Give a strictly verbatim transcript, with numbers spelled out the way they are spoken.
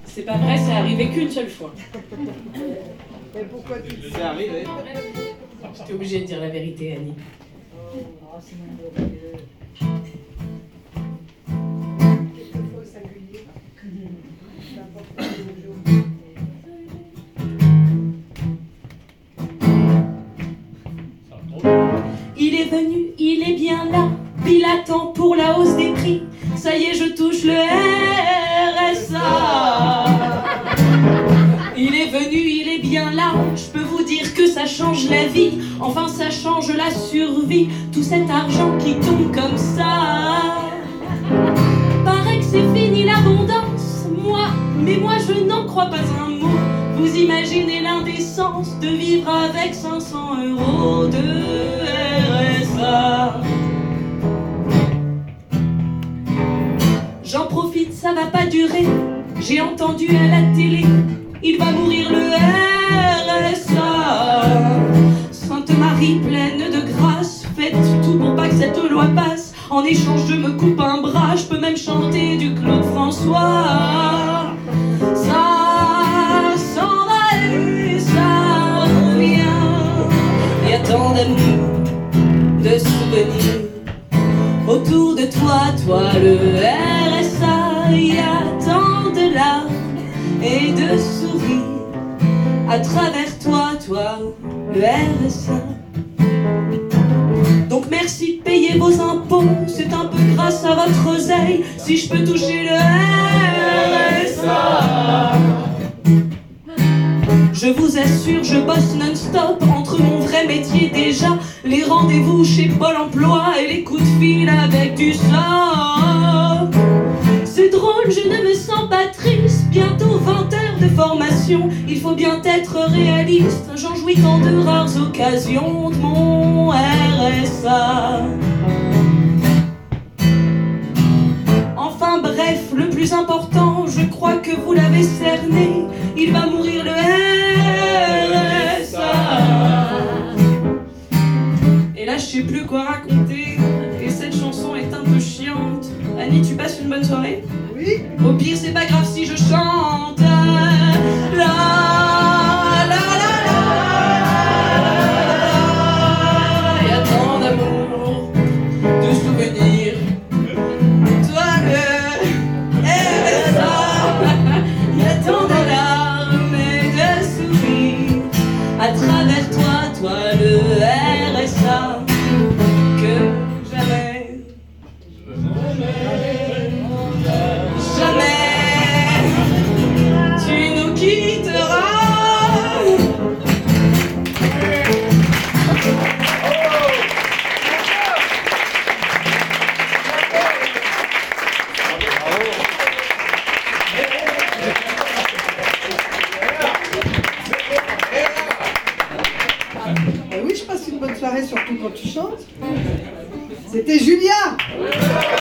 C'est pas vrai, c'est arrivé qu'une seule fois. Et pourquoi tu dis C'est ça? arrivé. J'étais obligée de dire la vérité, Annie. Oh, c'est merveilleux. Quelquefois singulier. C'est important de nos jours. Il est venu, il est bien là, il attend pour la hausse des prix. Ça y est, je touche le R S A. Il est venu, il est bien là, je peux vous dire que ça change la vie. Enfin, ça change la survie, tout cet argent qui tombe comme ça. Paraît que c'est fini l'abondance, moi, mais moi je n'en crois pas un mot. Vous imaginez l'indécence de vivre avec cinq cents euros de R S A. J'en profite, ça va pas durer. J'ai entendu à la télé, il va mourir le R S A. Sainte Marie pleine de grâce, faites tout pour pas que cette loi passe. En échange, je me coupe un bras, je peux même chanter du Claude François. Ça s'en va et ça revient. Il y a tant d'amour, de souvenirs autour de toi, toi le R S A. Il y a tant de larmes et de sourires à travers toi, toi le R S A. Donc merci de payer vos impôts, c'est un peu grâce à votre oseille si je peux toucher le R S A. Je vous assure, je bosse non-stop entre mon vrai métier déjà, les rendez-vous chez Pôle emploi et les coups de fil avec du sort. C'est drôle, je ne me sens pas triste, bientôt vingt heures de formation. Il faut bien être réaliste, j'en jouis qu'en de rares occasions de mon R S A. Enfin bref, le plus important, je crois que vous l'avez cerné, il va mourir le R S A. Et là je sais plus quoi raconter, et cette chanson est un peu chiante. Annie, tu passes une bonne soirée? Oui. Au pire c'est pas grave si je chante. La, la, la, la, la. Y a tant d'amour, de souvenirs. Toi le R S A. Y a tant de larmes et de sourires à travers toi, toi le R S A. Que jamais, jamais tu nous quitteras. Ben oui, je passe une bonne soirée, surtout quand tu chantes. C'était Julia.